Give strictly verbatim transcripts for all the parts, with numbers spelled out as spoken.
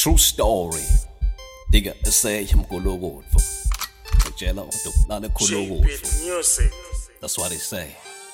True story. Digga say I'm Kologo. That's what they say.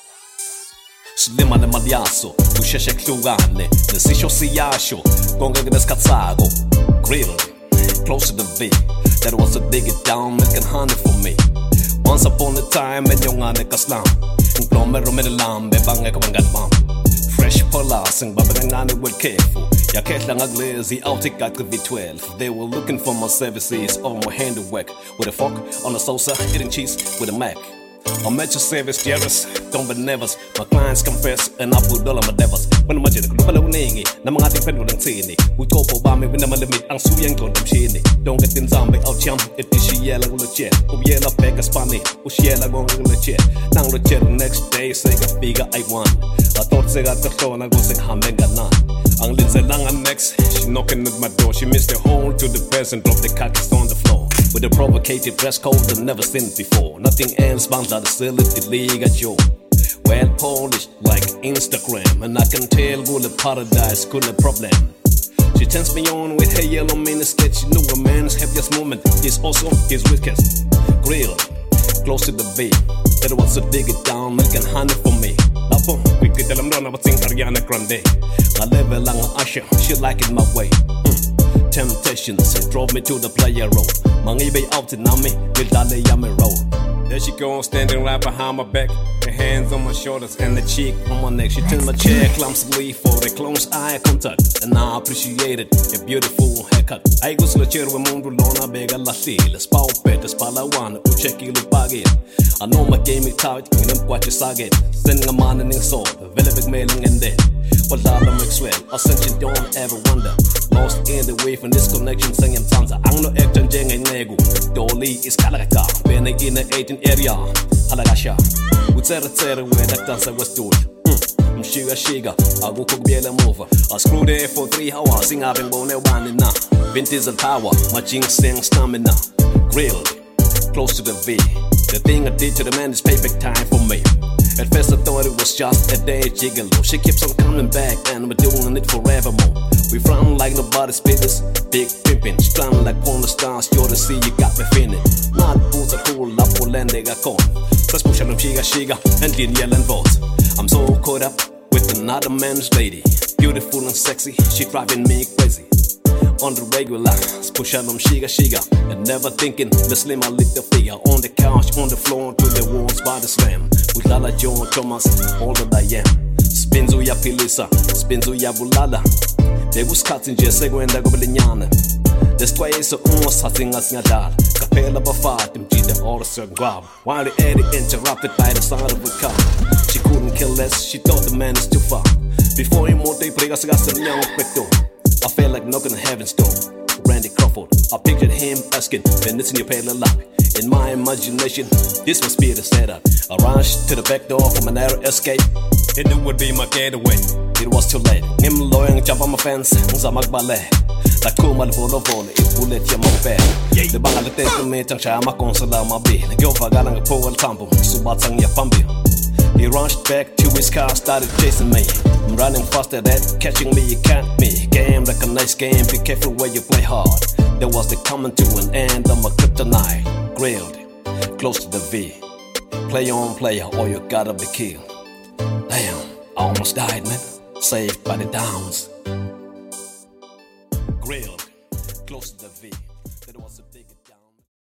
Slimane maliaso, usheshe klugane, nesisho siyasho, gonga gneskazago, grill, close to the V. That was a dig it down, making honey for me. Once upon a time, and young ane kaslam, plomero medelam, bebange kamangatmam. Fresh polas, and babangane were careful. Yaketlang aglezi, outika to V twelve. They were looking for my services or my handiwork. With a fork on a salsa, eating cheese with a Mac. I met your service, Jerris, don't be nervous. My clients confess, and I put all of my devils. When I'm watching the global ningy, Namanga depend on Tini. We talk about me when I'm a limit, and Suyang on them chini. Don't get in zombie out chum, if she yell on the chair. Who yell up back a spanny, who yell on the chair. Now the chair the next day, say a figure I won. I thought they got the phone, I go say Hamenga none. Ang Lindsay Lang and next, she knocking at my door. She missed the hole to the press and dropped the carcass on the floor. With a provocative dress code I've never seen before. Nothing else bound out the silly league at you. Well polished like Instagram, and I can tell good the paradise, good the problem. She turns me on with her yellow miniskirt. She knew a man's happiest moment is also his weakest. Grill, close to the V. That was to dig it down, making honey for me. Lapo, we could tell them run about sing Ariana Grande. My level lang Usher, she like it my way. Mm. Temptations, it drove me to the player road. Mangibe out in me, with Dale Yami road. There she goes, standing right behind my back. Her hands on my shoulders and the cheek on my neck. She turned my chair clumsily for a close eye contact, and I appreciated a beautiful haircut. I go to the chair with Mundu Lona Bega Lasila, Spau Pet, Spalawan, Ucheki Lupagin. I know my game is tight, and I'm quite a saget. Sending a man in soul, very big mailing and dead. What Lala Maxwell, Ascension don't ever wonder. Lost in the way from this connection, singing Tanza. I'm no acting Jeng and Nego. Dolly is Kalaka, Benny in the eighteen area. Halagasha, with Terra Terra where that dancer was doing. I'm Shiga Shiga, I go cook Biela Mova. I screwed there for three hours, sing up and bone one now. Vintage and power, my ginseng stamina. Grilled, close to the V. The thing I did to the man is payback time for me. At first I thought it was just a day gigolo. She keeps on coming back and we're doing it forevermore. We front like nobody's business, big pimpin'. Strung like porn stars, you're the sea, you got me feeling. Not boots are cool, up for land they got corn. Plus push them shiga shiga and lean yell and vote. I'm so caught up with another man's lady. Beautiful and sexy, she driving me crazy. On the regular, push out them shiga shiga. And never thinking the slim a little figure. On the couch, on the floor, to the walls by the slam. With Lala John Thomas, all that I am. Spinzu ya pilisa, spinzu ya bulala. They was cutting just segwenda gobelinyana. This way is almost something as nyadal. Capella bafat, M G the order grab. While the Eddie interrupted by the sound of a car. She couldn't kill less, she thought the man is too far. Before he moved, they pregas gas the young quick. I felt like knocking on heaven's door. Randy Crawford, I pictured him asking, "Been this in your pale lap?" In my imagination, this must be the setup. I rushed to the back door from an narrow escape. It would be my getaway. It was too late. Him loyang jump on my fence, sa magbale. Takumal volo volo, it bullet ya mo bed. The bangal the take me tang chama consola ma bi. Go vagalang a pool tambo, subatsang ya pambi. He rushed back to his car, started chasing me. I'm running faster than catching me, you can't me. Game like a nice game, be careful where you play hard. There was the coming to an end of my kryptonite. Grilled, close to the V. Play on player or you gotta be killed. Damn, I almost died, man. Saved by the downs. Grilled, close to the V.